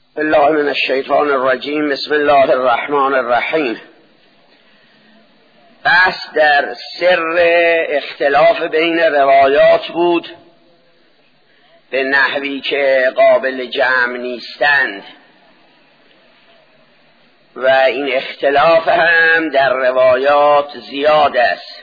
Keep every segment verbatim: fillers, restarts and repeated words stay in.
الله من الشیطان الرجیم. بسم الله الرحمن الرحیم. بحث در سر اختلاف بین روایات بود به نحوی که قابل جمع نیستند و این اختلاف هم در روایات زیاد است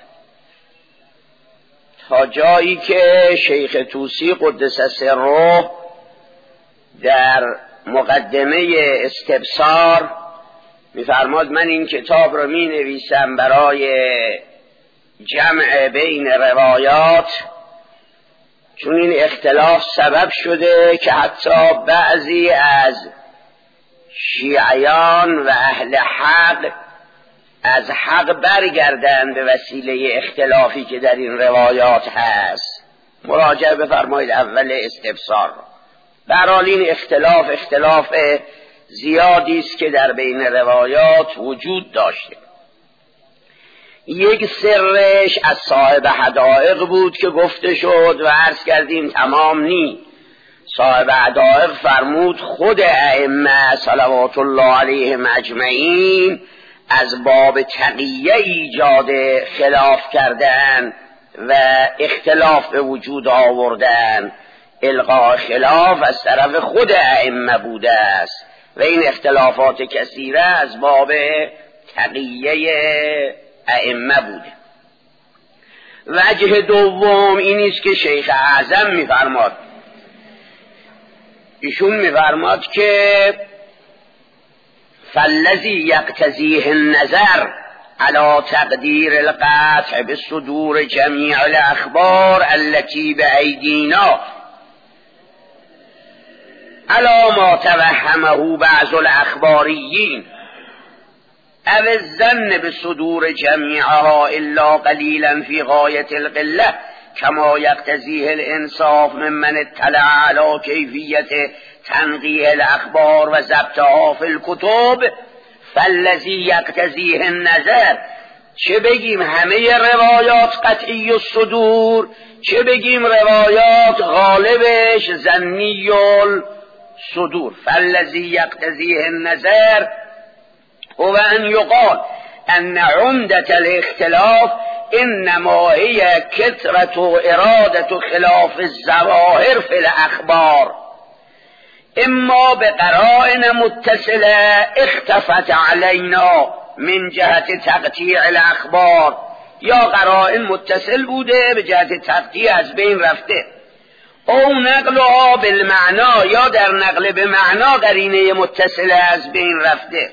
تا جایی که شیخ طوسی قدس سره در مقدمه استبصار می‌فرماد من این کتاب رو می نویسم برای جمع بین روایات، چون این اختلاف سبب شده که حتی بعضی از شیعیان و اهل حق از حق برگردند به وسیله اختلافی که در این روایات هست. مراجعه بفرمایید اول استبصار. به هر حال این اختلاف اختلاف زیادی است که در بین روایات وجود داشته. یک سرش از صاحب حدائق بود که گفته شد و عرض کردیم تمام نی. صاحب حدائق فرمود خود ائمه صلوات الله علیهم اجمعین از باب تقیه ایجاد خلاف کردن و اختلاف به وجود آوردن. القاء خلاف از طرف خود ائمه بوده است و این اختلافات کثیره از باب تقیه ائمه بوده. وجه دوم این است که شیخ اعظم می‌فرماد، ایشون می‌فرماد که فالذی یقتضیه النظر على تقدیر القطع بصدور جمیع الاخبار التي بأیدینا على ما توهمه بعض الاخباریین او الظن بصدور جمیعها الا قلیلا فی غایت القله کما یقتضیه الانصاف ممن اطلع على کیفیت تنقیح الاخبار و ضبطها فی الکتب فالذی یقتضیه النظر. چه بگیم همه روایات قطعی الصدور، چه بگیم روایات غالبش ظنی الصدور. فالذی یقتضیه النظر هو ان یقال ان عمدة الاختلاف انما هی کثرة و ارادة خلاف الظواهر فی الاخبار اما بقرائن متصله اختفت علینا من جهت تقطیع الاخبار، یا قرائن متصل بوده به جهت تقطیع از بین رفته، او نقلها بالمعنا یا در نقل به معنا قرینه متصله از بین رفته،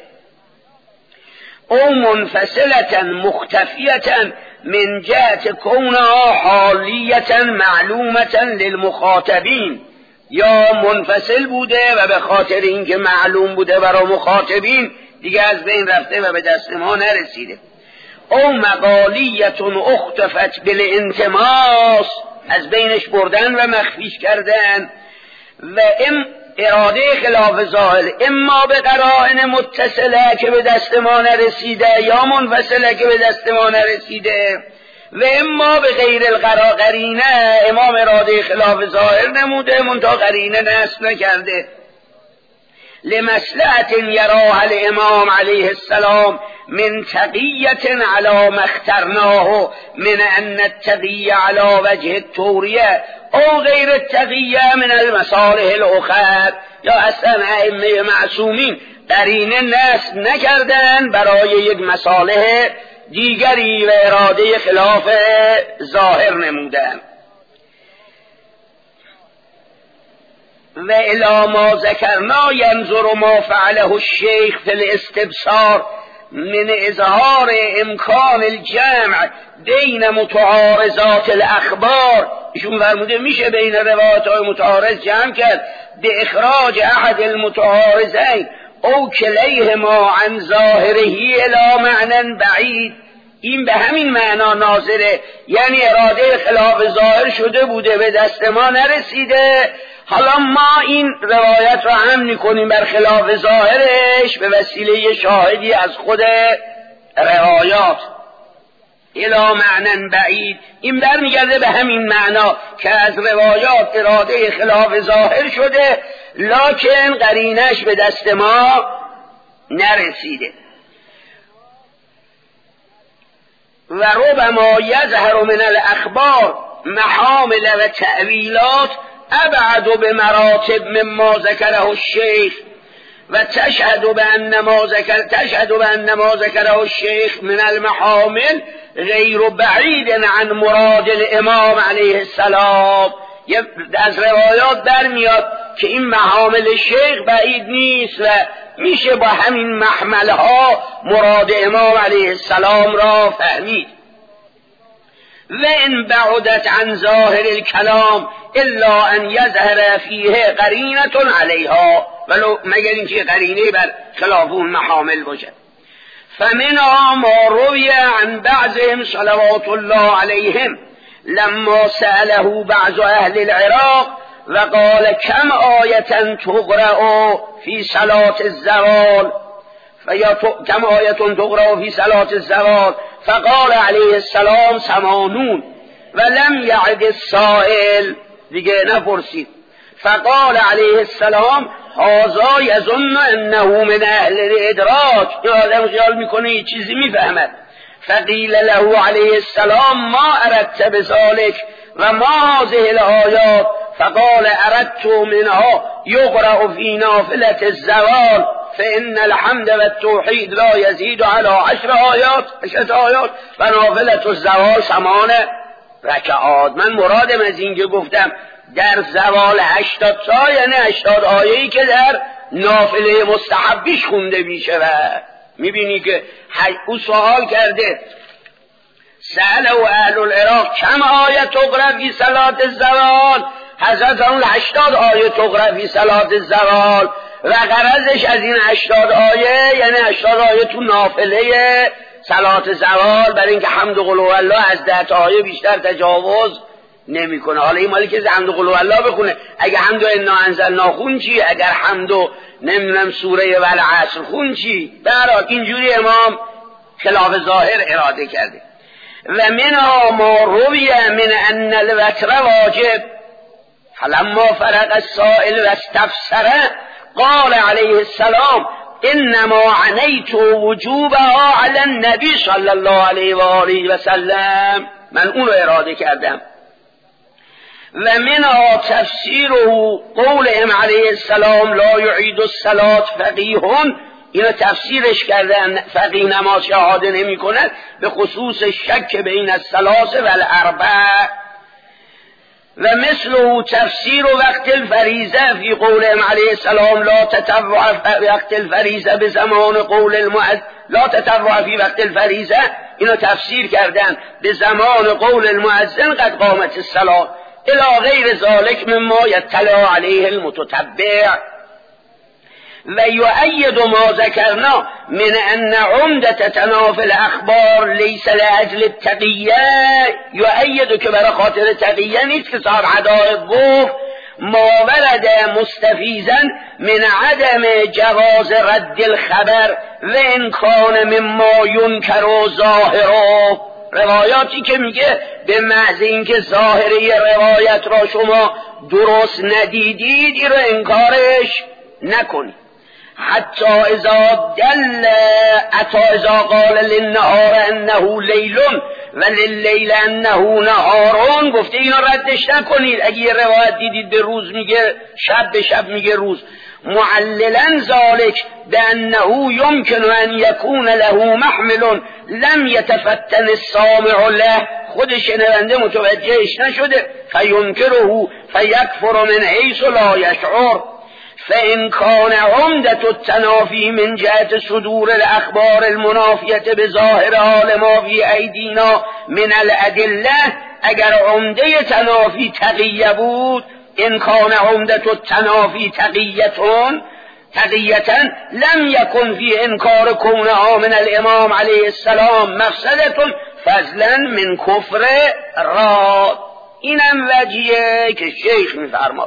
او منفصلة مختفیة من جهت کونها حالیة معلومة للمخاطبین، یا منفصل بوده و به خاطر اینکه معلوم بوده برای مخاطبین دیگه از بین رفته و به دست ما نرسیده، او مقالیت اختفت بالانتماس از بینش بردن و مخفیش کردن، و ام اراده خلاف ظاهر اما به قرائن متصله که به دست ما نرسیده یا منفصله که به دست ما نرسیده، و اما به غیر القرینه امام اراده خلاف ظاهر نموده منتها قرینه نصب نکرده. لمصلحة یراها الامام علیه السلام من تقیة علی ما اخترناه من ان التقیة علی وجه التوریه او غیر التقیة من المصالح الاخر، یا اصلا ائمه معصومین قرینه نصب نکردن برای یک مصالح دیگری و اراده خلاف ظاهر نمودن. و الی ما ذکرنا ینظر ما فعله الشیخ فی الاستبصار من اظهار امکان الجمع بین متعارضات الاخبار. ایشون فرموده میشه بین روایات های متعارض جمع کرد به اخراج احد المتعارضین او کلیهما عن ظاهره الی معنی بعید. این به همین معنا ناظره، یعنی اراده خلاف ظاهر شده بوده به دست ما نرسیده، حالا ما این روایت را هم میکنیم بر خلاف ظاهرش به وسیله شاهدی از خود روایات الی معنی بعید. این برمیگرده به همین معنا که از روایات اراده خلاف ظاهر شده لکن قرینش به دست ما نرسیده. و ربما یظهر من الاخبار محامل و تأویلات ابعد به مراتب مما ذکره الشیخ و تشهد بأن ما ذکر تشهد بأن ما ذکره الشیخ من المحامل غیر بعید عن مراد الامام علیه السلام. از روایات برمیاد که این محامل شیخ بعید نیست و میشه با همین محملها مراد امام علیه السلام را فهمید. و ان بعدت عن ظاهر الكلام الا ان یظهر فیه قرینه علیها، ولو مگر اینکه قرینه بر خلاف اون محامل باشه. فمنها ما روی عن بعضهم صلوات الله علیهم لما سأله بعض اهل العراق وقال كم آية تقرأ في صلاة الزوال كم آية تقرأ في صلاة الزوال فقال عليه السلام ثمانون ولم يعد السائل، دیگه نپرسید. فقال عليه السلام هذا يظن انه من اهل الادراك، این آدم خیال میکنه یه چیزی میفهمد. فقیل له علیه السلام ما اردت بذلك و ما هذه الآیات؟ فقال اردت منها یقرأ فی نافلة الزوال فإن الحمد والتوحید لا یزید على عشر آیات عشرت آیات و نافلة الزوال ثمان رکعات. من مرادم از این که گفتم در زوال هشتاد تا یعنی هشتاد آیه‌ای که در نافله مستحبیش خونده میشه. و میبینی که او سوال کرده سأله اهل العراق کم آیه تقرأ فی صلاة الزوال، حضرت اون هشتاد آیه تقرأ فی صلاة الزوال و غرضش از این هشتاد آیه یعنی هشتاد آیه تو نافله صلاة زوال، برای اینکه حمد و قل هو الله از ده تا آیه بیشتر تجاوز نمی کنه. حالا این مالی که حمد و قل هو الله بخونه، اگه حمد و انا انزلنا خون چی؟ اگر حمد و نمیدونم سوره والعصر خون چی؟ برات اینجوری امام خلاف ظاهر اراده کرده. و منها ما روی من ان الوتر واجب فلما فرق السائل واستفسر قال علیه السلام انما عنیت وجوبها علی النبی صلی الله علیه و آله و سلم، من اون رو اراده کردم. و منها تفسیره قولهم علیه السلام لا یعید الصلاة فقیهون، اینو تفسیرش کردن فقیه نماز شهاده نمی کند به خصوص شک بین الثلاث و الاربع. و مثله تفسیر وقت الفریضه فی قولهم علیه السلام لا تطوع وقت الفریضه به زمان قول المؤذن لا تطوع فی وقت الفریضه، اینو تفسیر کردن به زمان قول المؤذن قد قامت الصلاة الى غیر ذلك مما یطلع علیه المتتبع. و یؤید ما ذکرنا من ان عمدة تنافل اخبار لیس لاجل التقیه، یؤید که برای خاطر تقیه نیست که صاحب حدائق گفت ما ورد مستفیزا من عدم جواز رد الخبر و ان کان مما ینکر ظاهره، روایاتی که میگه به محض اینکه ظاهری روایت را شما درست ندیدید این رو انکارش نکنید. حتی اذا دل حتی اذا قال للنهار انه لیل و لللیل انه نهارون، گفته اینو ردش نکنید. اگه یه روایت دیدید به روز میگه شب، به شب میگه روز، معللا ذلك بانه يمكن ان يكون له محمل لم يتفتن السامع له، خود شنونده متوجهش نشده، فینکره فیکفر من حیث لا یشعر. فإن كان عمدة التنافي من جهة صدور الأخبار المنافية بظاهر حال ما في أيدينا من الأدلة، اگر عمده تنافی تقیه بود، إن كان عمدة التنافي تقیتون تقیتا لم يكن في انکار كونها من الامام علیه السلام مفسدة فضلا من کفر راد. اینم وجهیه که شیخ میفرماد.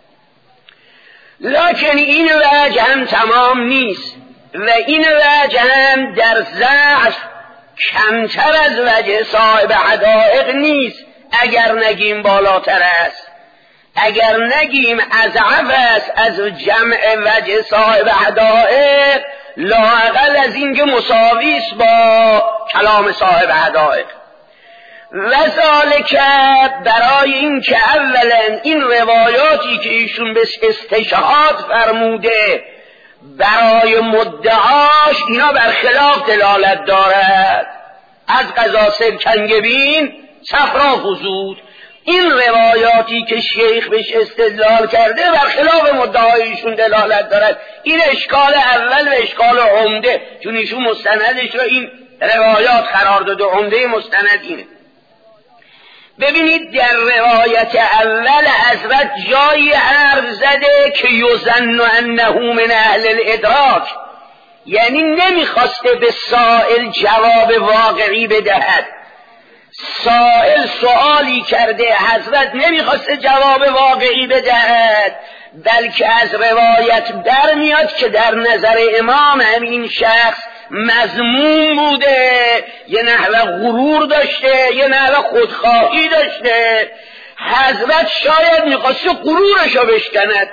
لکن این وجه هم تمام نیست و این وجه هم در ضعف کمتر از وجه صاحب حدائق نیست، اگر نگیم بالاتر است. اگر نگیم از عفس از جمع وجه صاحب حدائق، لااقل از این که مساویست با کلام صاحب حدائق. و ذالک برای این که اولا این روایاتی که ایشون به استشهاد فرموده برای مدعاش اینا برخلاف دلالت دارد. از قضا سرکنگبین صفرا فزود، این روایاتی که شیخ بهش استدلال کرده برخلاف مدعایشون دلالت دارد. این اشکال اول و اشکال عمده، چون ایشون مستندش رو این روایات قرار داده، عمده مستند اینه. ببینید در روایت اول حضرت جایی حرف زده که یظن انه من اهل الادراک، یعنی نمیخواسته به سائل جواب واقعی بدهد. سائل سوالی کرده، حضرت نمیخواسته جواب واقعی بدهد، بلکه از روایت برمیاد که در نظر امام همین شخص مذموم بوده، یه نحوه غرور داشته، یه نحوه خودخواهی داشته. حضرت شاید میخواسته غرورشو بشکند.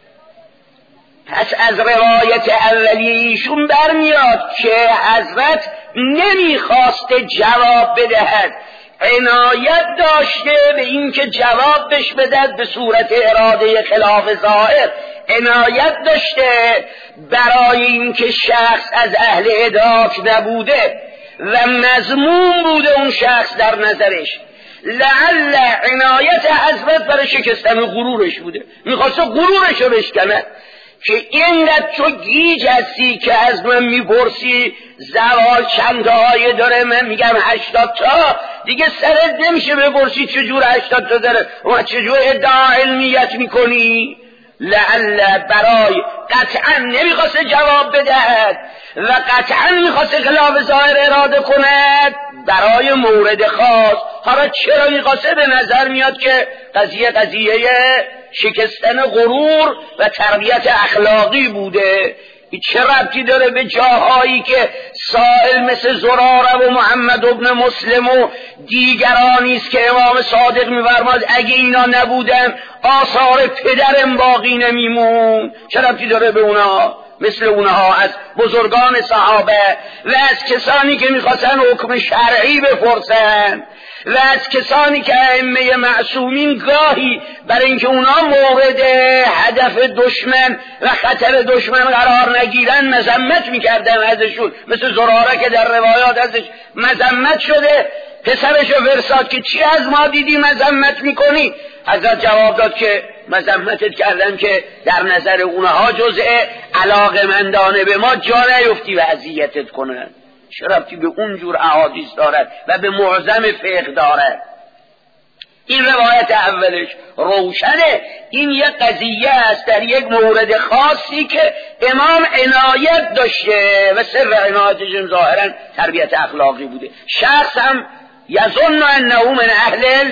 پس از روایت اولیه ایشون برمیاد که حضرت نمیخواسته جواب بدهد، عنایت داشته به این که جواب بش بدهد به صورت اراده خلاف ظاهر، عنایت داشته برای این که شخص از اهل ادراک نبوده و مذموم بوده اون شخص در نظرش. لعل عنایت حضرت برای شکستن غرورش بوده، میخواسته غرورش رو بشکنه که اینقدر تو گیج هستی که از من میپرسی زوال چند آیه داره، من میگم هشتاد تا، دیگه سرت نمیشه بپرسی چجور هشتاد تا داره و چجور ادعا علمیت میکنی. لعل برای قطعا نمیخواسته جواب بدهد و قطعا میخواسته خلاف ظاهر اراده کند برای مورد خاص. حالا چرا میخواسته؟ به نظر میاد که قضیه قضیه شکستن غرور و تربیت اخلاقی بوده. این چه ربطی داره به جاهایی که سائل مثل زراره و محمد ابن مسلم و دیگرانی است که امام صادق می‌فرماد اگه اینا نبودن آثار پدرم باقی نمیمون؟ چه ربطی داره به اونا؟ مثل اونها از بزرگان صحابه و از کسانی که میخواستن حکم شرعی بپرسن و از کسانی که ائمه معصومین گاهی برای اینکه اونا مورد هدف دشمن و خطر دشمن قرار نگیرن مذمت میکردن ازشون، مثل زراره که در روایات ازش مذمت شده، پسرشو فرستاد که چی از ما دیدی مذمت میکنی؟ حضرت جواب داد که مذمتت کردن که در نظر اونها جزء علاقمندانه به ما جا نیفتی و اذیتت کنن. چه ربطی به اونجور احادیث دارد و به معظم فقه دارد؟ این روایت اولش روشنه، این یک قضیه است در یک مورد خاصی که امام عنایت داشته و سر عنایتش ظاهرا تربیت اخلاقی بوده. شخص هم یظن انه من اهل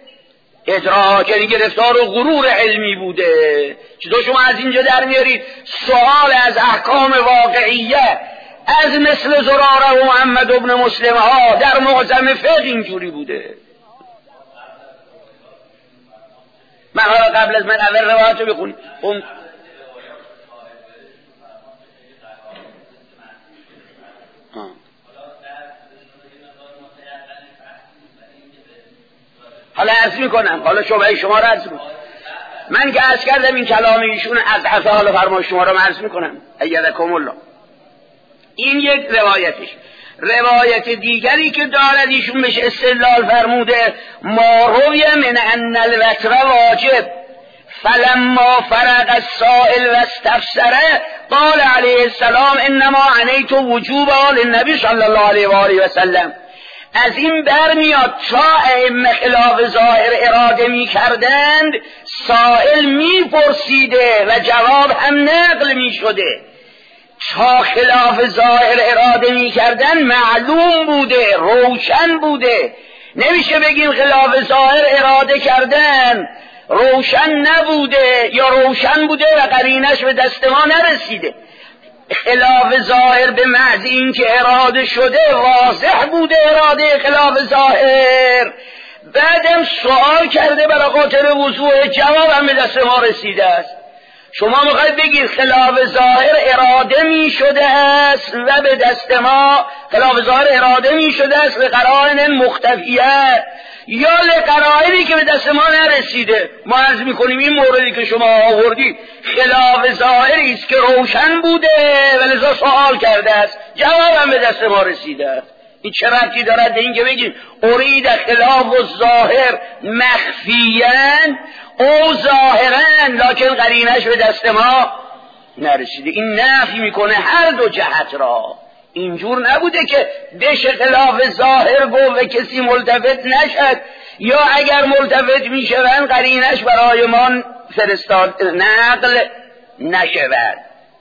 ادراک، یعنی گرفتار و غرور علمی بوده. چطور شما از اینجا در میارید سوال از احکام واقعیه از مثل زراره و محمد ابن مسلم ها در معظم فقه اینجوری بوده؟ من حالا قبل از من اول روایت رو بخونیم. اون حالا عرض میکنم، حالا شبه شما رو عرض میکنم. من که عرض کردم این کلام ایشون از حفظ حال فرما شما رو عرض میکنم ایدکم الله. این یک روایتش. روایت دیگری که دارد ایشون بهش استدلال فرموده ما روی من ان الوتر واجب فلما فرغ السائل واستفسره قال علیه السلام انما عنیت وجوبا للنبی صلی الله علیه و آله و سلم. از این برمیاد تا ائمه خلاف ظاهر اراده می کردند سائل می پرسیده و جواب هم نقل می شده. تا خلاف ظاهر اراده می کردن معلوم بوده، روشن بوده. نمیشه بگیم خلاف ظاهر اراده کردن روشن نبوده یا روشن بوده و قرینش به دست ما نرسیده. خلاف ظاهر به محض این که اراده شده واضح بوده اراده خلاف ظاهر، بعدم سوال کرده برای خاطر وضوح، جوابم به دست ما رسیده است. شما میخواید بگید خلاف ظاهر اراده می شده است و به دست ما خلاف ظاهر اراده می شده است لقرائن مختفیه، یا لقرائنی که به دست ما نرسیده؟ ما عرض میکنیم این موردی که شما آوردید خلاف ظاهری است که روشن بوده و لذا سوال کرده است، جوابم به دست ما رسیده است. این چه ربطی دارد به این که بگیم ارید خلاف الظاهر مخفیاً او ظاهراً لکن قرینش به دست ما نرسیده؟ این نفی میکنه هر دو جهت را. اینجور نبوده که دش خلاف ظاهر گو و کسی ملتفت نشد، یا اگر ملتفت میشوند قرینش برای ما فرستاد نقل نشود.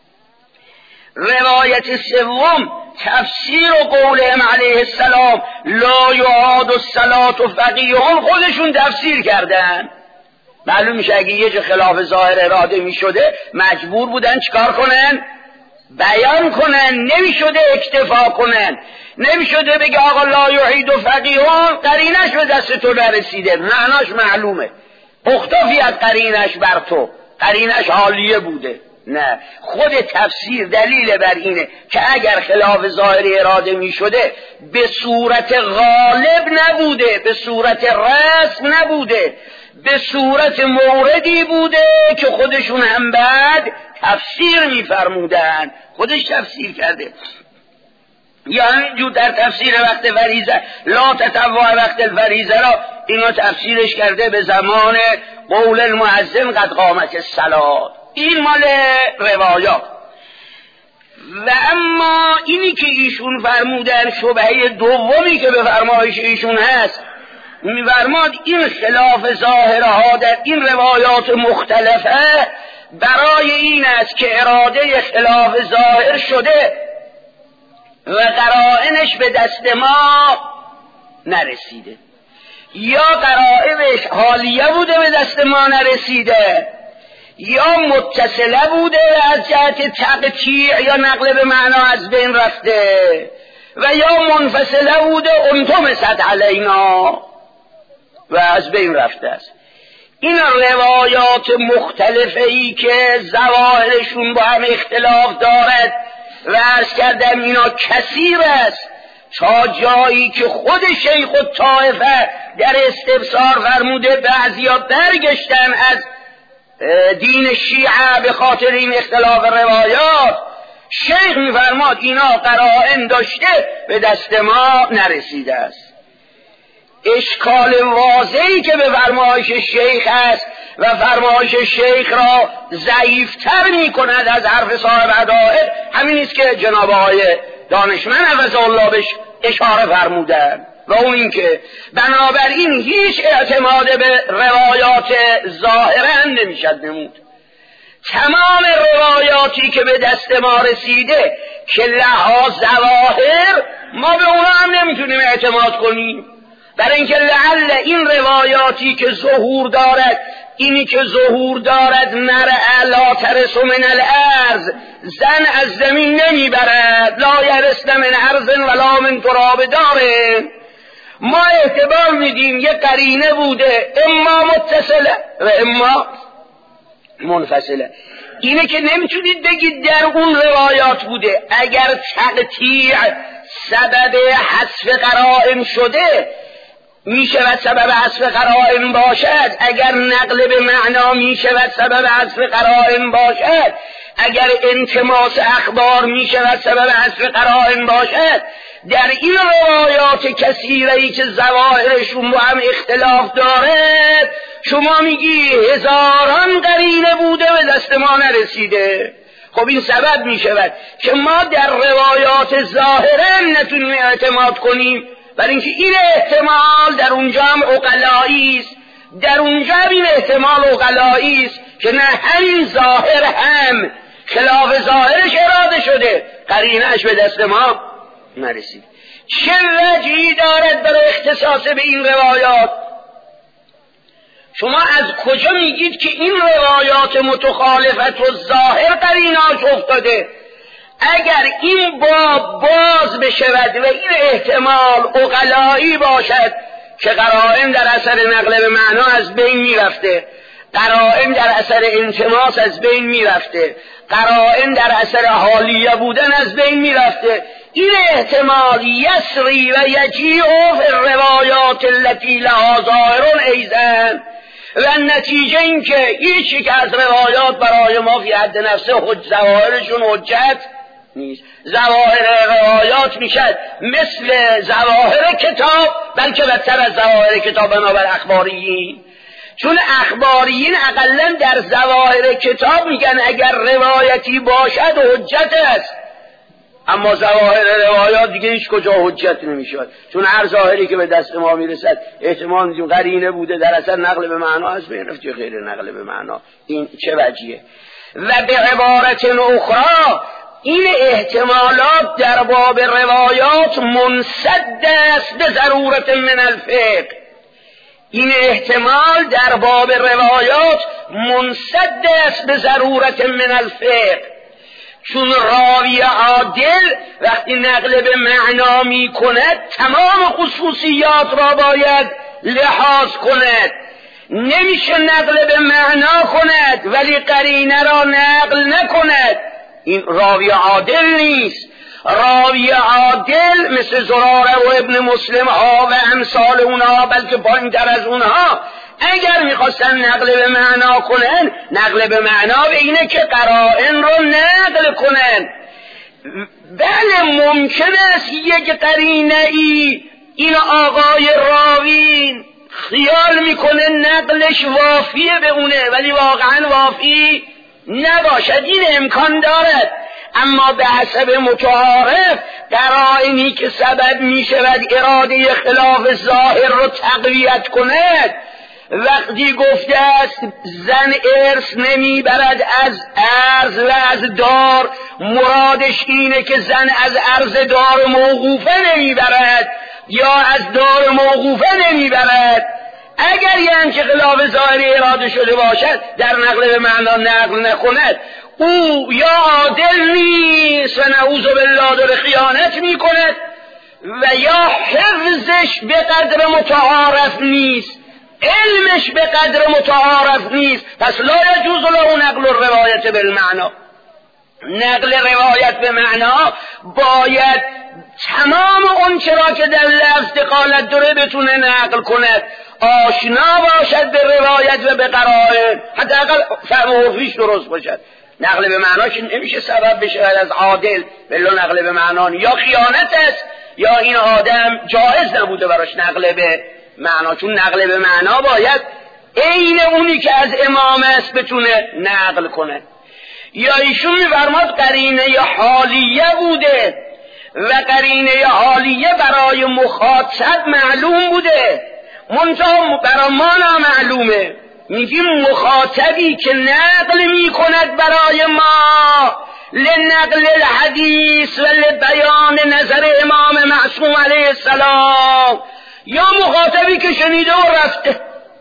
روایت سوم تفسیر و قولهم علیه السلام لا یعاد الصلاة فقیهون، خودشون تفسیر کردن. معلوم میشه اگه یه جا خلاف ظاهر اراده میشده مجبور بودن چیکار کنن؟ بیان کنن، نمیشده اکتفا کنن، نمیشده بگه آقا لا یعید فقیهون قرینش به دست تو نرسیده، معناش معلومه، اختفی از قرینش بر تو، قرینش حالیه بوده. نه، خود تفسیر دلیل بر اینه که اگر خلاف ظاهر اراده می شده به صورت غالب نبوده، به صورت رسم نبوده، به صورت موردی بوده که خودشون هم بعد تفسیر می فرمودن. خودش تفسیر کرده. یا همینجور در تفسیر وقت فریضه لا تطوع وقت الفریضه را اینو تفسیرش کرده به زمان قول المؤذن قد قامت الصلاة. این مال روایات. و اما اینی که ایشون فرمودن شبهه دومی که به فرمایش ایشون هست، می‌فرماد این خلاف ظاهرها در این روایات مختلفه برای این است که اراده خلاف ظاهر شده و قرائنش به دست ما نرسیده، یا قرائنش حالیه بوده به دست ما نرسیده، یا متصله بوده از جهت تقطیع یا نقل به معنا از بین رفته، و یا منفصله بوده انطمست علینا و از بین رفته است. این روایات مختلفه ای که ظواهرشون با هم اختلاف دارد و عرض کردم اینا کثیر است، تا جایی که خود شیخ الطائفه در استبصار فرموده بعضیا برگشتن از دین شیعه به خاطر این اختلاف روایات. شیخ میفرماد اینا قرائن داشته به دست ما نرسیده است. اشکال واضحی که به فرمایش شیخ است و فرمایش شیخ را ضعیفتر می کند از حرف صاحب عدائد همین است که جناب آقای دانشمند حفظه الله بهش اشاره فرمودن، و اون این که بنابراین هیچ اعتماد به روایات ظاهرا نمیشد نمود. تمام روایاتی که به دست ما رسیده که لها ظواهر ما به اونها هم نمیتونیم اعتماد کنیم، برای اینکه لعل این روایاتی که ظهور دارد، اینی که ظهور دارد مرء لا ترس من الارض، زن از زمین نمیبرد، لا یرسن من ارض ولا من تراب داره، ما اعتبار میدیم یه قرینه بوده اما متصله و اما منفصله. اینه که نمیتونید بگید در اون روایات بوده. اگر تقطیع سبب حذف قرائن شده میشود سبب حذف قرائن باشد، اگر نقل به معنا میشود سبب حذف قرائن باشد، اگر انتماس اخبار میشود سبب حذف قرائن باشد، در این روایات کثیره‌ای که ظواهرشون با هم اختلاف داره شما میگی هزاران قرینه بوده به دست ما نرسیده. خب این سبب میشود که ما در روایات ظاهرا نتونیم اعتماد کنیم، برای اینکه این احتمال در اونجا هم عقلایی است، در اونجا هم این احتمال عقلایی است که نه همین ظاهر هم خلاف ظاهرش اراده شده قرینه‌اش به دست ما نرسید. چه وجهی دارد برای اختصاص به این روایات؟ شما از کجا میگید که این روایات متخالفت و ظاهر قرینه‌اش افتاده؟ اگر این باب باز بشود و این احتمال عقلایی باشد که قرائن در اثر نقل به معنا از بین میرفته، قرائن در اثر التماس از بین میرفته، قرائن در اثر حالیه بودن از بین میرفته. این احتمال یسری و یجیع فی الروایات التي لها ظاهر ایضا، و نتیجه این که هیچ یک از روایات برای ما فی حد نفسه ظواهرشون حجت نیست. ظواهر روایات میشد مثل ظواهر کتاب، بلکه بدتر از ظواهر کتاب بنابر اخباریین، چون اخباریین اقلا در ظواهر کتاب میگن اگر روایتی باشد حجت است، اما ظواهر روایات دیگه هیچ کجا حجت نمیشد، چون هر ظاهری که به دست ما میرسد احتمال میدیم قرینه بوده در اثر نقل به معنا از بین رفت یا غیر نقل به معنا. این چه وجهیه؟ و به عبارت اخرى این احتمالات در باب روایات منسد است به ضرورت من الفقه. این احتمال در باب روایات منسد است به ضرورت من الفقه، چون راوی عادل وقتی نقل به معنا می کند تمام خصوصیات را باید لحاظ کند. نمیشه نقل به معنا کند ولی قرینه را نقل نکند. این راوی عادل نیست. راوی عادل مثل زراره و ابن مسلم ها و امثال اونها، بلکه پایین‌تر از اونها، اگر میخواستن نقل به معنا کنن، نقل به معنا به اینه که قرائن رو نقل کنن. بله ممکن است یک قرینه ای این آقای راوی خیال میکنه نقلش وافیه به اونه ولی واقعا وافی نباشد، این امکان دارد. اما به حسب متعارف قرائنی که سبب می شود اراده خلاف ظاهر رو تقویت کند، وقتی گفته است زن ارث نمی برد از ارز و از دار، مرادش اینه که زن از ارز دار موقوفه نمی برد یا از دار موقوفه نمی برد. اگر یعنی که خلاف ظاهری اراده شده باشد در نقل به معنا نقل نکند، او یا عادل نیست و نعوذ بالله داره خیانت می کند و یا حفظش به قدر متعارف نیست، علمش به قدر متعارف نیست. پس لا یجوز له نقل الروایت بالمعنا. نقل روایت به معنا باید تمام اون چرا که در لفظ دخالت داره بتونه نقل کند، آشنا باشد به روایت و به قرائن، حداقل فهم عرفیش درست باشد. نقل به معنا که نمیشه سبب بشه از عادل بلا نقل به معنا، یا خیانت است یا این آدم جایز نبوده براش نقل به معنا، چون نقل به معنا باید عین اونی که از امام است بتونه نقل کنه. یا ایشون می‌فرماد قرینه حالیه بوده و قرینه حالیه برای مخاطب معلوم بوده، منتها برای ما نامعلومه. میگیم مخاطبی که نقل میکند برای ما لنقل الحدیث و لبیان نظر امام معصوم علیه السلام، یا مخاطبی که شنیده و رفته،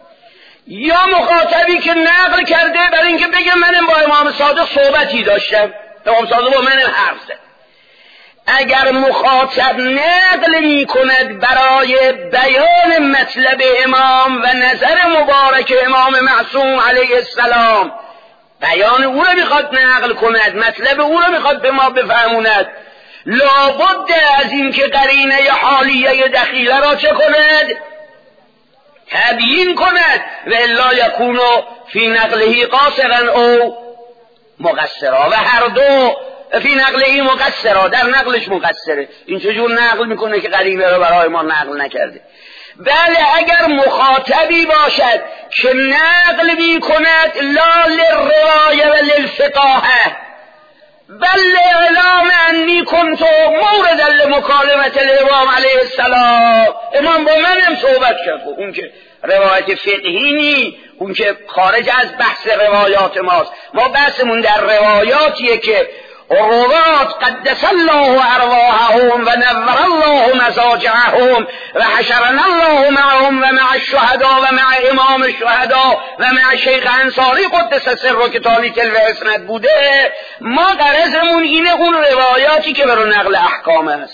یا مخاطبی که نقل کرده برای اینکه بگه من با امام صادق صحبتی داشتم، امام صادق با من حرف زد. اگر مخاطب نقل می کند برای بیان مطلب امام و نظر مبارک امام معصوم علیه السلام، بیان او را میخواد نقل کند، مطلب او را میخواد به ما بفهموند، لابد از این که قرینه حالیه دخیله را چه کند؟ تبیین کند، و الا یکونو فی نقله قاصرا او مقصرا، و هر دو فی نقله مقصرا، در نقلش مقصره. این چجور نقل میکنه که قرینه رو برای ما نقل نکرده؟ بله اگر مخاطبی باشد که نقل میکند لا للروایه و للفقاهه بل اعلام انی کنت موردا لمکالمت الامام علیه السلام، امام با منم صحبت کرد. اون که روایت فقهی نی، اون که خارج از بحث روایات ماست. ما بحثمون در روایاتیه که روات قدس الله ارواحهم و نور الله مزاجعهم و حشرنا الله معهم و مع الشهداء و مع امام الشهداء و مع شیخ انصاری قدس سر که تالی تلو اسند بوده. ما غرضمون اینه اون روایاتی که برای نقل احکام است.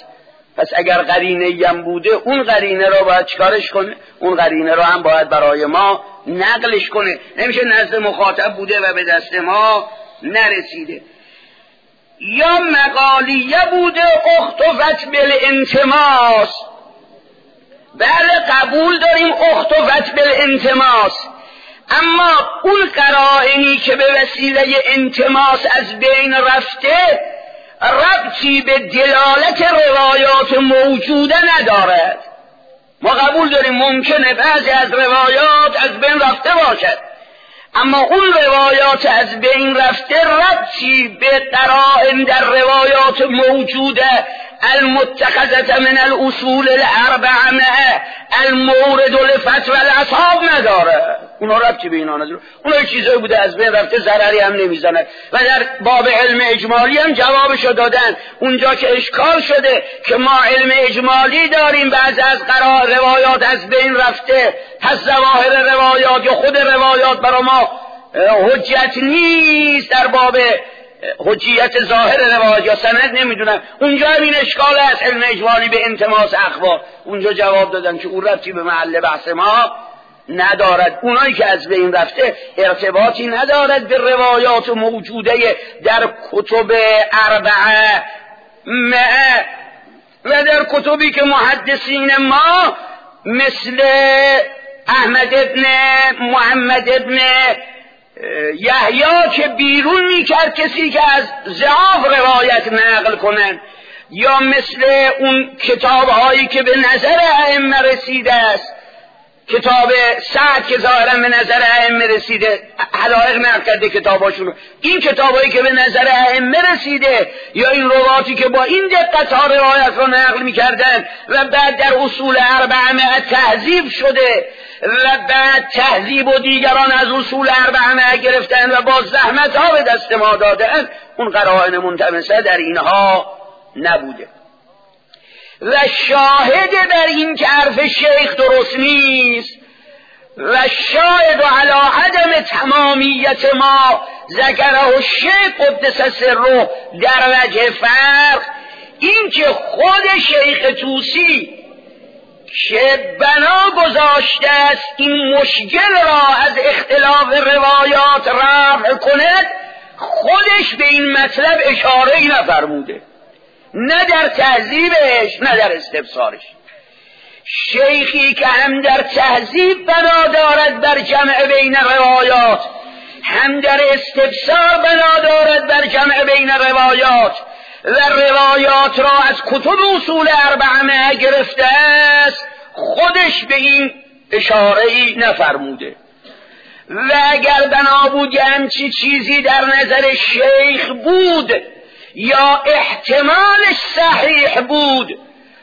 پس اگر قرینه هم بوده اون قرینه رو باید چکارش کنه؟ اون قرینه رو هم باید برای ما نقلش کنه. نمیشه نزد مخاطب بوده و به دست ما نرسیده. یا مقالیه بوده اختفت بالانتماس. بله قبول داریم اختفت بالانتماس، اما اون قرائنی که به وسیله انتماس از بین رفته ربطی به دلالت روایات موجوده ندارد. ما قبول داریم ممکنه بعضی از روایات از بین رفته باشد، اما اون روایات از بین رفته ربطی به قرائن در روایات موجوده المتخذة من الاصول الاربعه المورد لفتوى الاصحاب نداره. اونا ربطی به اینا نداره. اونا چیزایی بوده از بین رفته، ضرری هم نمیزنه. و در باب علم اجمالی هم جوابشو دادن. اونجا که اشکال شده که ما علم اجمالی داریم، بعضی از قرائن روایات از بین رفته، پس ظواهر روایات یا خود روایات برای ما حجت نیست در باب حجیت ظاهر روایات یا سند نمیدونم. اونجا هم این اشکال است علم اجمالی به انتماس اخبار. اونجا جواب دادن که اون ربطی به محل بحث ما ندارد. اونایی که از بین رفته ارتباطی ندارد به روایات موجوده در کتب اربعه و در کتبی که محدثین ما مثل احمد ابن محمد ابن یحیی که بیرون میکرد کسی که از ضعاف روایت نقل کنن، یا مثل اون کتاب هایی که به نظر ائمه رسیده است، کتاب سعد که ظاهرا به نظر ائمه رسیده، حلائق نقل کرده کتاباشون، این کتابایی که به نظر ائمه رسیده، یا این رواتی که با این دقت ها روایت رو نقل میکردن و بعد در اصول اربعه تهذیب شده و بعد تهذیب و دیگران از اصول اربعه گرفتن و با زحمت ها به دست ما دادن، اون قرائن منتمسه در اینها نبوده. و شاهد بر این که حرف شیخ درست نیست و شاهد علی عدم تمامیت ما ذکره الشیخ قدس سره در وجه فرق، این که خود شیخ طوسی که بنا گذاشته است این مشکل را از اختلاف روایات رفع کند، خودش به این مطلب اشاره ای نفرموده، نه در تهذیبش نه در استفسارش. شیخی که هم در تهذیب بنا دارد بر جمع بین روایات، هم در استفسار بنا دارد بر جمع بین روایات و روایات را از کتب اصول اربعه گرفته است، خودش به این اشاره ای نفرموده. و اگر بنا بود همچی چیزی در نظر شیخ بود یا احتمالش صحیح بود،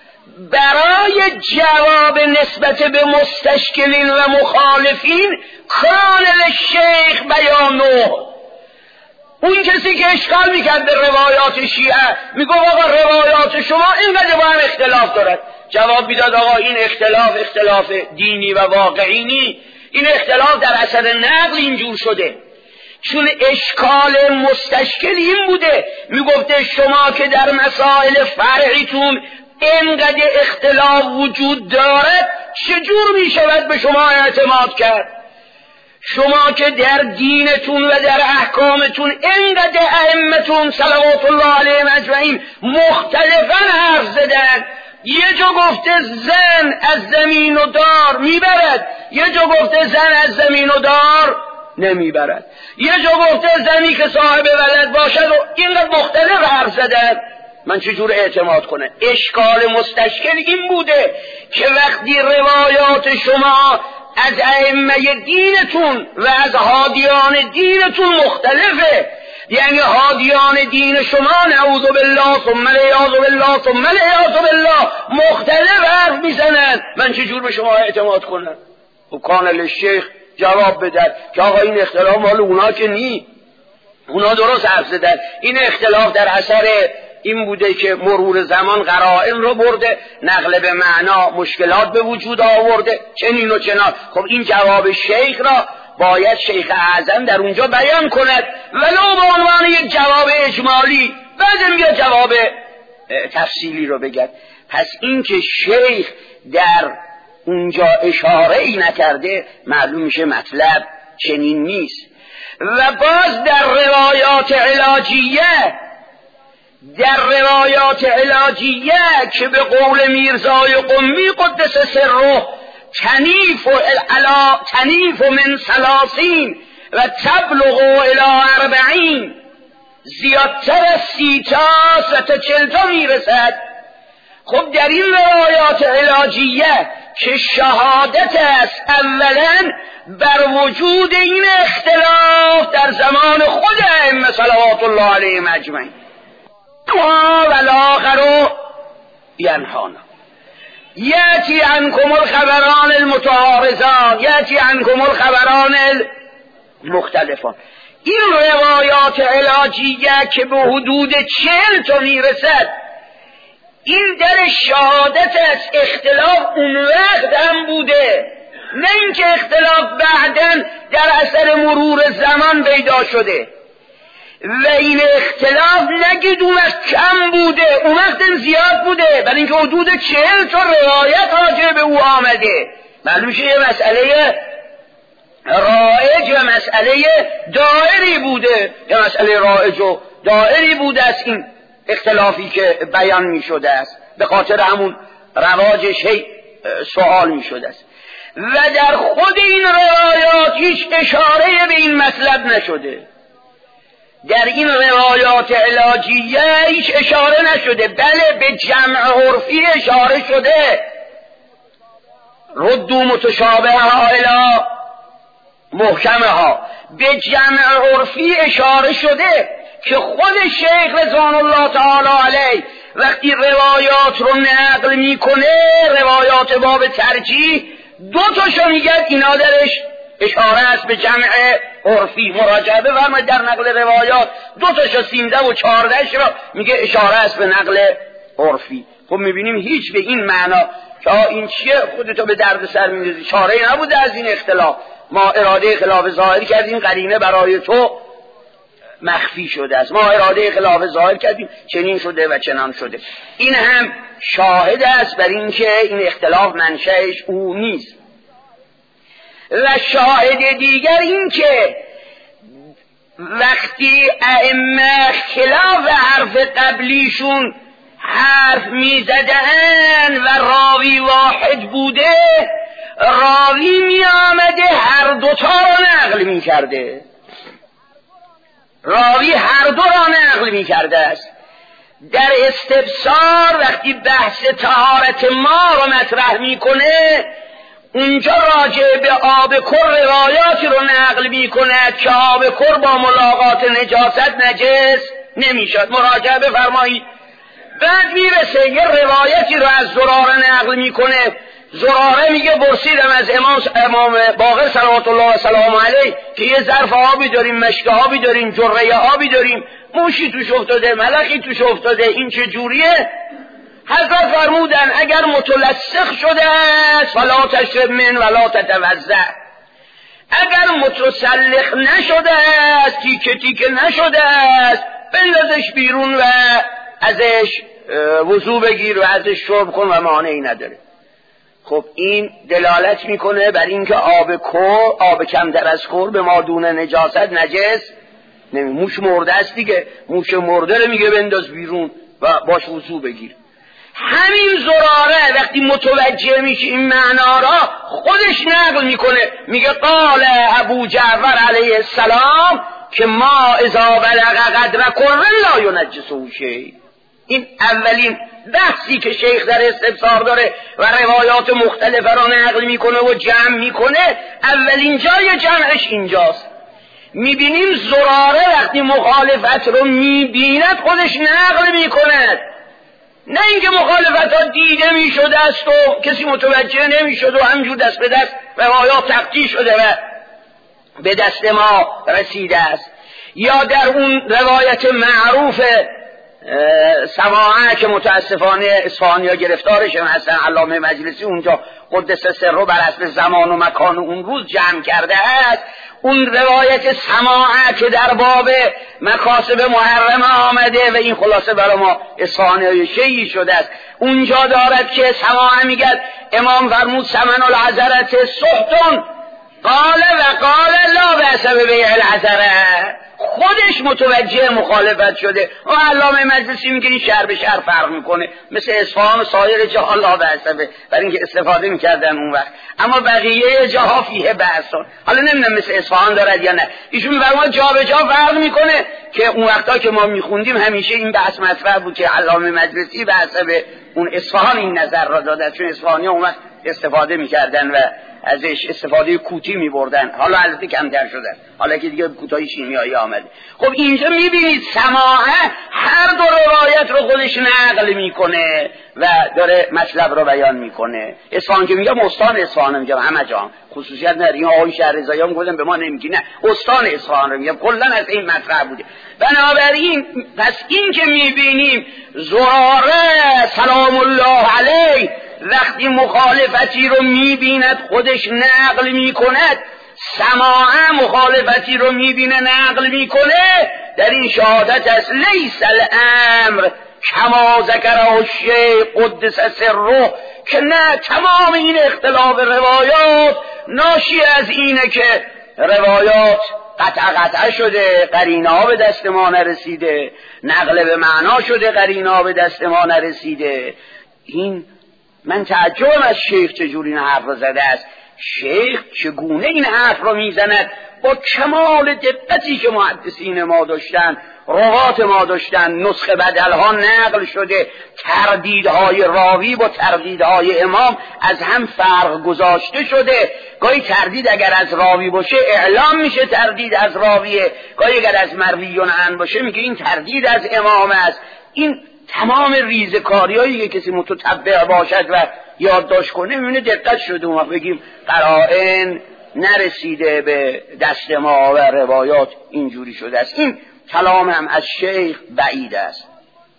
برای جواب نسبت به مستشکلین و مخالفین کان للشیخ بیانه. اون کسی که اشکال میکرد به روایات شیعه میگو آقا روایات شما اینقدر با هم اختلاف دارد، جواب میداد آقا این اختلاف اختلاف دینی و واقعی نی، این اختلاف در اثر نقل اینجور شده. چون اشکال مستشکل این بوده، میگفته شما که در مسائل فرعیتون اینقدر اختلاف وجود دارد، چجور میشود به شما اعتماد کرد؟ شما که در دینتون و در احکامتون اینقدر ائمتون صلوات الله علیهم اجمعین مختلفاً حرف زدن، یه جا گفته زن از زمین و دار میبرد، یه جا گفته زن از زمین و دار نمیبرد، یه جا گفته زنی که صاحب ولد باشد و اینقدر مختلف حرف زدن، من چجور اعتماد کنه؟ اشکال مستشکل این بوده که وقتی روایات شما از ائمه دینتون و از هادیان دینتون مختلفه، یعنی هادیان دین شما نعوذ بالله ثم العیاذ بالله ثم العیاذ بالله مختلف حرف میزنن، من چجور به شما اعتماد کنم؟ و کان للشیخ جواب بدن که آقا این اختلاف مال اونا که نی، اونا درست حرف زدن، این اختلاف در اثر این بوده که مرور زمان قرائن رو برده، نقل به معنا مشکلات به وجود آورده، چنین و چنان. خب این جواب شیخ را باید شیخ اعظم در اونجا بیان کند، ولو به عنوان یک جواب اجمالی. بعد میگه جواب تفصیلی رو بگد. پس این که شیخ در اونجا اشاره ای نکرده معلوم میشه مطلب چنین نیست. و باز در روایات علاجیه در روایات علاجیه که به قول میرزای قمی قدس سره تنیف و علا تنیف من ثلاثین و تبلغ الی اربعین، زیادتر از سی تا و تا چل تا میرسد. خب در این روایات علاجیه که شهادت است اولا بر وجود این اختلاف در زمان خود ائمه صلوات الله علیهم اجمعین و الاخر ینهانا یأتی عنکم الخبران المتعارضان یأتی عنکم الخبران المختلفان. این روایات علاجیه که به حدود چهل تا میرسد، این در شهادت از اختلاف اون وقت هم بوده، نه اینکه اختلاف بعداً در اثر مرور زمان پیدا شده. و این اختلاف نگید اون وقت کم بوده، اون وقت زیاد بوده، برای اینکه حدود چهل تا روایت راجع به او آمده. معلوم شه یه مسئله رایج و مسئله دائری بوده، یا مسئله رایج و دائری بوده است این اختلافی که بیان می شده است، به خاطر همون رواجش هی سوال می شده است. و در خود این روایات هیچ اشاره به این مطلب نشده. در این روایات علاجیه هیچ اشاره نشده، بله به جمع عرفی اشاره شده، ردو متشابه ها الی محکمه ها، به جمع عرفی اشاره شده که خود شیخ رضوان الله تعالی علیه وقتی روایات رو نقل میکنه، روایات باب ترجیح دو تاشو میگه اینا درش اشاره است به جمع عرفی. مراجعه بفرمایید در نقل روایات دو تاشو سیزده و چهارده رو میگه اشاره است به نقل عرفی. خب میبینیم هیچ به این معنا که این چیه خودتو به درد سر میندازی، چاره نبوده از این اختلاف، ما اراده خلاف ظاهر کردیم قرینه برای تو مخفی شده است، ما اراده خلاف ظاهر کردیم چنین شده و چنان شده. این هم شاهد است بر این که این اختلاف منشأش او نیست. و شاهد دیگر این که وقتی ائمه خلاف حرف قبلیشون حرف می زدن و راوی واحد بوده، راوی می آمده هر دوتا رو نقل می کرده، راوی هر دو را نقل می کرده است. در استفسار وقتی بحث طهارت ما رو مطرح می کنه، اونجا راجع به آب کر روایاتی رو نقل می کند که آب کر با ملاقات نجاست نجس نمی شد. مراجعه بفرمایید. بعد میرسه یه روایتی رو از زراره نقل میکنه، زراره میگه برسیدم از امام امام باقر صلوات الله و سلام علیه که یه ظرف آبی داریم، مشک آبی داریم، جرعه آبی داریم، موشی توش افتاده، ملخی توش افتاده، این چه جوریه؟ حضرت فرمودن اگر متلسخ شده است فلا تشرب من ولا تتوضأ، اگر متسلخ نشده است، تیکه تیکه نشده است، بندازش بیرون و ازش وضو بگیر و ازش شرب کن و مانعی نداره. خب این دلالت میکنه بر اینکه آب کور، آب کمتر از کور به ما دون نجاست نجس نمی. موش مرده است دیگه، موش مرده رو میگه بنداز بیرون و باش وضو بگیر. همین زراره وقتی متوجه میشه این معنا را خودش نقل میکنه، میگه قال ابو جعفر علیه السلام که ما اذا بلغ قدر کر لا ینجسه شیء. این اولین بحثی که شیخ در استفسار داره و روایات مختلفه را نقل میکنه و جمع میکنه، اولین جای جمعش اینجاست. میبینیم زراره وقتی مخالفت رو میبیند خودش نقل میکند، نه اینکه مخالفت ها دیده میشده است و کسی متوجه نمیشد و همجور دست به دست روایات تقطیع شده و به دست ما رسیده است. یا در اون روایت معروف سماعه که متاسفانه اصفهانی ها گرفتارشون هستن، علامه مجلسی اونجا قدس سر رو بر حسب زمان و مکان اون روز جمع کرده است. اون روایت سماعه که در باب مکاسب محرمه آمده و این خلاصه برای ما اصفهانی های شیعی شده است، اونجا دارد که سماعه میگد امام فرمود سمن العذرت سحتون قال و قال لا بأس ببیع العذره. خودش متوجه مخالفت شده و علامه مجلسی میگه این شهر به شهر فرق میکنه، مثل اصفهان و سایر جاها لا بأس به، برای اینکه استفاده میکردن اون وقت، اما بقیه جاها فیه بأسون. حالا نمیدونم مثل اصفهان دارد یا نه. ایشون میفرماد جا به جا فرق میکنه که اون وقتا که ما میخوندیم همیشه این بحث مطرح بود که علامه مجلسی بحث به اون اصفهان این نظر را داده، چون اصفهانی اون وقت استفاده میکردن و ازش استفاده کوتی میبردن. حالا البته کمتر شدن، حالا که دیگه کوتاهی شیمیایی آمده. خب اینجا میبینید سماعه هر دو روایت رو خودش نقل میکنه و داره مطلب رو بیان میکنه. اصفهان که میگم استان اصفهان میگم، همه جا خصوصیت نداره، این آقای شهرزایی هم گفتن به ما نمیگی، نه استان اصفهان رو میگم، کلا از این مطلب بوده. بنابراین پس این که میبینیم زراره سلام الله علیه وقتی مخالفتی رو میبیند خودش نقل میکند، سماعه مخالفتی رو میبینه نقل میکنه، در این شهادت است لیس الامر کما ذکره الشیخ قدس سره، که نه تمام این اختلاف روایات ناشی از اینه که روایات قطع قطع شده، قرینه ها به دست ما نرسیده، نقل به معنا شده، قرینه ها به دست ما نرسیده. این من تعجبم از شیخ چجوری این حرف رو زده است. شیخ چگونه این حرف رو میزند با کمال دقتی که محدثین ما داشتن، روات ما داشتن، نسخه بدلها نقل شده، تردیدهای راوی با تردیدهای امام از هم فرق گذاشته شده. گاهی تردید اگر از راوی باشه اعلام میشه تردید از راویه، گاهی اگر از مرویون عن باشه میگه این تردید از امام است. این تمام ریزکاریایی که کسی متتبع باشد و یادداشت کنه میبینه دقت شده. ما بگیم قرائن نرسیده به دست ما و روایات اینجوری شده است. این کلام هم از شیخ بعید است.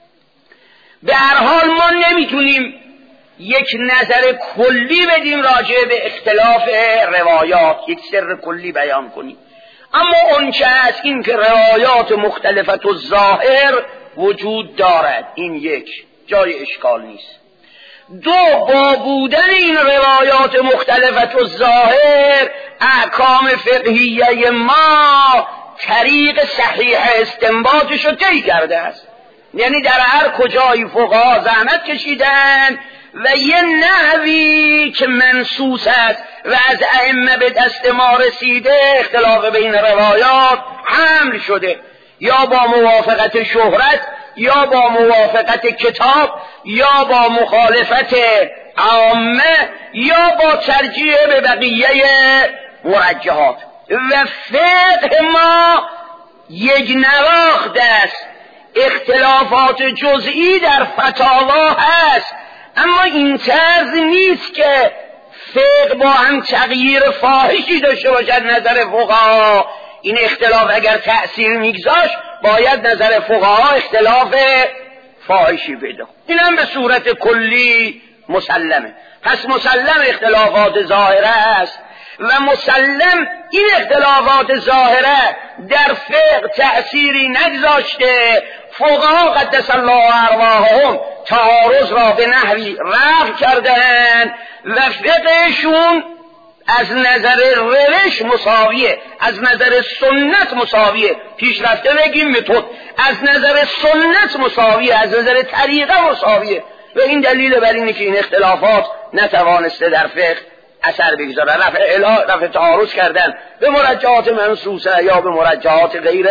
به هر حال ما نمیتونیم یک نظر کلی بدیم راجع به اختلاف روایات، یک سر کلی بیان کنیم، اما اون چه است این که روایات مختلفت و ظاهر وجود دارد، این یک جای اشکال نیست. دو، با بودن این روایات مختلفت و ظاهر احکام فقهیه ما طریق صحیح استنباطش رو طی کرده است. یعنی در هر کجای فقها زحمت کشیدن و یه نحوی که منصوص است و از ائمه به دست ما رسیده، اختلاف بین روایات حمل شده، یا با موافقت شهرت، یا با موافقت کتاب، یا با مخالفت عامه، یا با ترجیح به بقیه مرجحات. و فقه ما یک نواخت است، اختلافات جزئی در فتاوا هست، اما این طرز نیست که فقه با هم تغییر فاحشی داشته باشد نظر فقها. این اختلاف اگر تأثیر میگذاشت باید نظر فقها اختلاف فاحشی پیدا. این هم به صورت کلی مسلمه. پس مسلم اختلافات ظاهره است و مسلم این اختلافات ظاهره در فقه تأثیری نگذاشته. فقها قدس الله ارواحهم تعارض را به نحوی رفع کردن و فقهشون از نظر روش مساویه، از نظر سنت مساویه، پیشرفته بگیم متد، از نظر سنت مساویه، از نظر طریقه مساویه. و این دلیل بر اینه که این اختلافات نتوانسته در فقه اثر بگذاره. رفع اله رفع تعارض کردن به مرجحات منصوصه یا به مرجحات غیر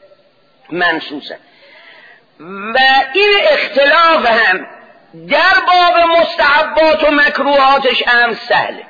منصوصه. و این اختلاف هم در باب مستحبات و مکروهاتش هم سهله.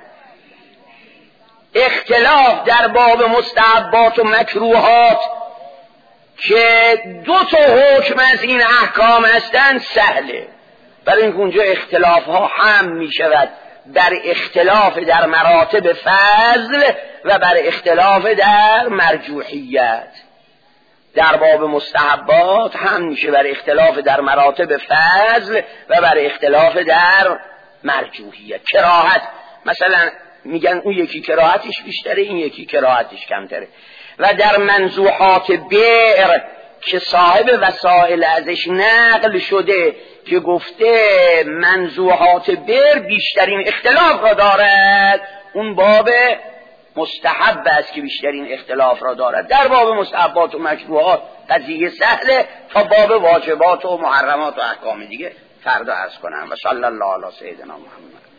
اختلاف در باب مستحبات و مکروهات که دو تا حکم از این احکام هستند سهله، برای اینکه اونجا اختلاف ها هم می شود در اختلاف در مراتب فضل و بر اختلاف در مرجوحیت. در باب مستحبات هم میشه بر اختلاف در مراتب فضل و بر اختلاف در مرجوحیت. کراهت مثلا میگن اون یکی کراهتش بیشتره، این یکی کراهتش کمتره. و در منزوحات بئر که صاحب وسائل ازش نقل شده که گفته منزوحات بئر بیشترین اختلاف را دارد، اون باب مستحب است که بیشترین اختلاف را دارد. در باب مستحبات و مکروهات قضیه سهله، تا باب واجبات و محرمات و احکام دیگه فردا عرض کنم. و صلی الله علی سیدنا محمد.